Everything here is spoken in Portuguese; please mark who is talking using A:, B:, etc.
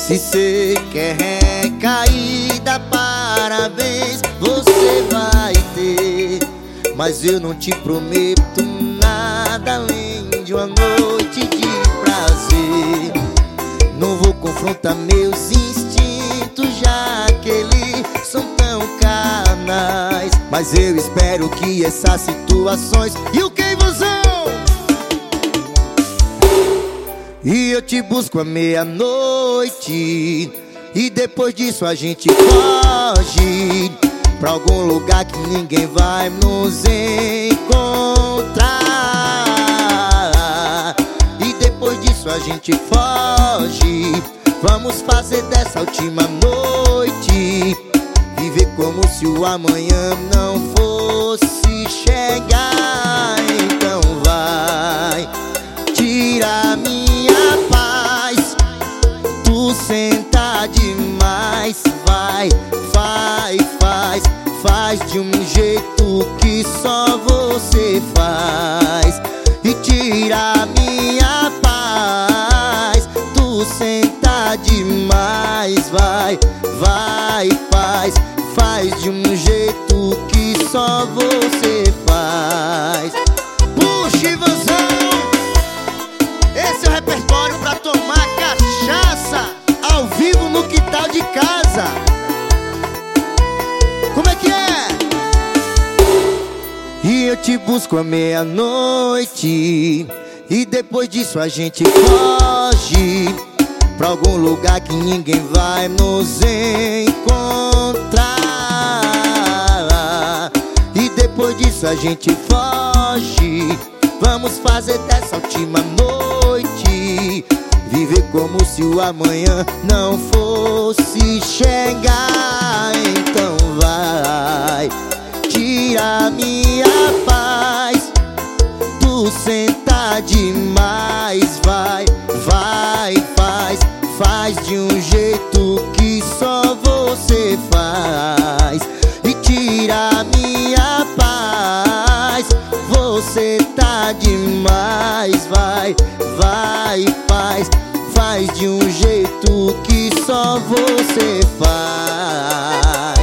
A: Se cê quer recaída, parabéns, você vai ter. Mas eu não te prometo nada além de uma noite de prazer. Não vou confrontar meus instintos, já que eles são tão carnais. Mas eu espero que essas situações e o que vão. E eu te busco à meia-noite, e depois disso a gente foge pra algum lugar que ninguém vai nos encontrar. E depois disso a gente foge. Vamos fazer dessa última noite viver como se o amanhã não fosse chegar. Então vai, tira minha paz. Tu senta demais. Vai, faz de um jeito que só você faz. E tira minha paz. Tu senta demais. Vai, faz de um jeito que só você faz. Puxa, Ivanzão! Esse é o repertório pra tomar cachaça ao vivo no quintal de casa. Como é que é? E eu te busco à meia-noite, e depois disso a gente foge pra algum lugar que ninguém vai nos encontrar. E depois disso a gente foge. Vamos fazer dessa última noite viver como se o amanhã não fosse chegar. Então vai, tira minha paz. Tu senta demais. Faz de um jeito que só você faz. E tira minha paz. Você tá demais. Faz de um jeito que só você faz.